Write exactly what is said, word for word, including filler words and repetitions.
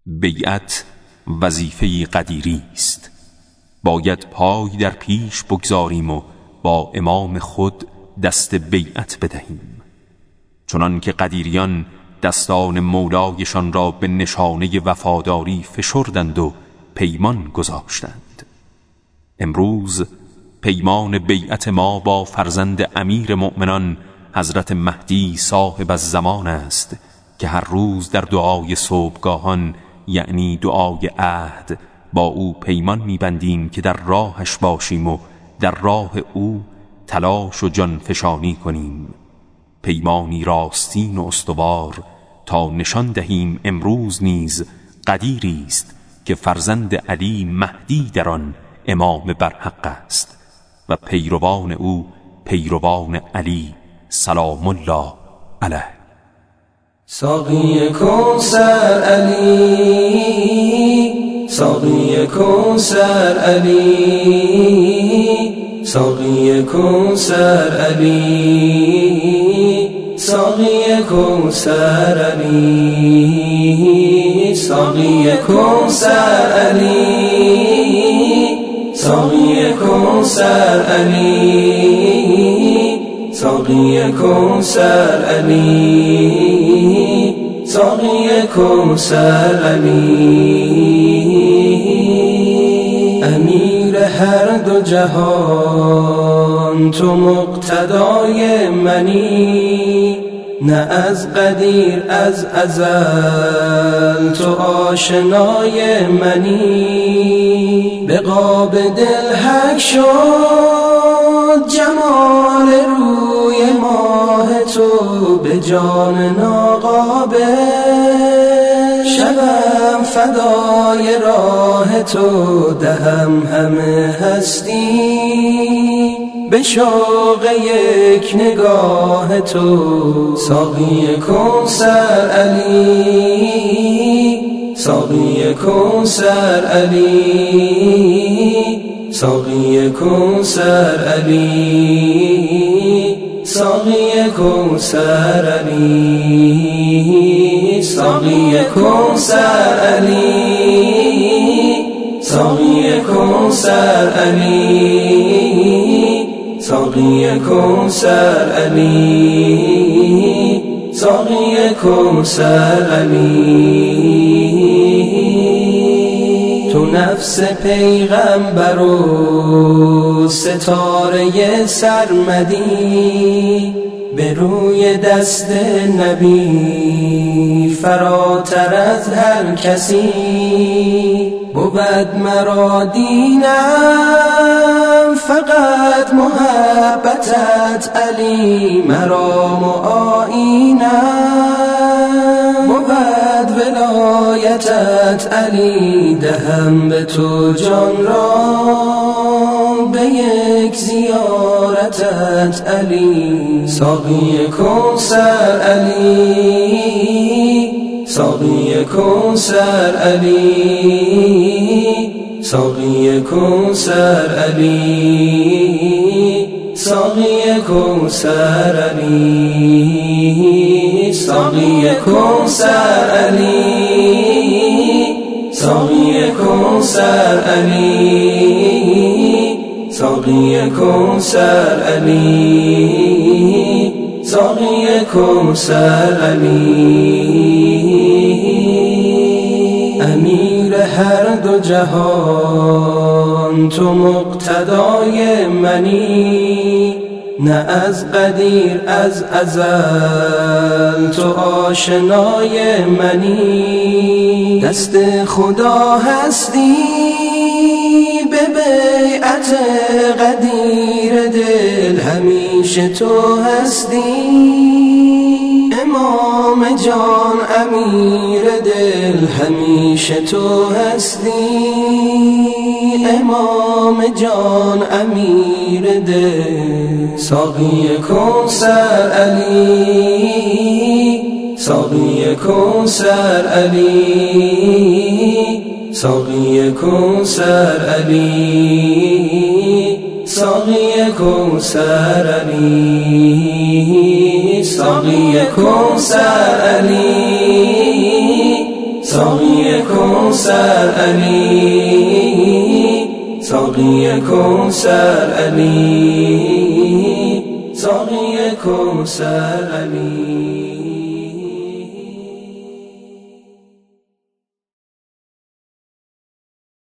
بیعت وظیفه قدیری است. باید پای در پیش بگذاریم و با امام خود دست بیعت بدهیم، چنان که قدیریان دستان مولایشان را به نشانه وفاداری فشردند و پیمان گذاشتند. امروز پیمان بیعت ما با فرزند امیر مؤمنان حضرت مهدی صاحب الزمان است که هر روز در دعای صبحگاهان، یعنی دعای عهد، با او پیمان می‌بندیم که در راهش باشیم و در راه او تلاش و جان فشانی کنیم. پیمانی راستین و استوار تا نشان دهیم امروز نیز قدیری است که فرزند علی مهدی در آن امام برحق است و پیروان او پیروان علی سلام الله علیه. ساقی کوثر علی، ساقی کوثر علی، ساقی کوثر علی، ساقی کوثر علی، ساقی کوثر علی، ساقی کوثر علی، ساقی کوثر علی، ساقی کوثر علی. امیر هر دو جهان تو مقتدای منی، نه از قدیر از ازل تو آشنای منی. به قاب دل حک شد جمال روی ماه تو، به جان ناقابل شبم فدای راه تو، دهم همه هستی به شوق یک نگاه تو. ساقی کوثر علی، ساقی کوثر علی، ساقی کوثر علی، ساقی کوثر علی، ساقی کوثر علی، ساقی کوثر علی، ساقی کوثر علی، ساقی کوثر علی. تو نفس پیغمبر و ستاره سرمدی، به روی دست نبی فراتر از هر کسی. بود مرا دینم فقط محبتت علی، مرام و آیینم بود ولایتت علی. دهم به تو جان را به یک زیارتت علی. ساقی کوثر علی، ساقی کوثر علی، ساقی کوثر علی، ساقی کوثر علی، ساقی کوثر علی، ساقی کوثر علی، ساقی کوثر علی، ساقی کوثر علی. امیر هر دو جهان تو مقتدای منی، نه از قدیر از ازل تو آشنای منی. دست خدا هستی به بیعت قدیر دل، همیشه تو هستی امام جان امیر دل، همیشه تو هستی امام جان امیر دل. ساقی کوثر علی، ساقی کوثر علی، ساقی کوثر علی، ساقی کوثر علی، ساقی کوثر علی، ساقی کوثر کوثر علی، ساقی کوثر علی، ساقی کوثر علی.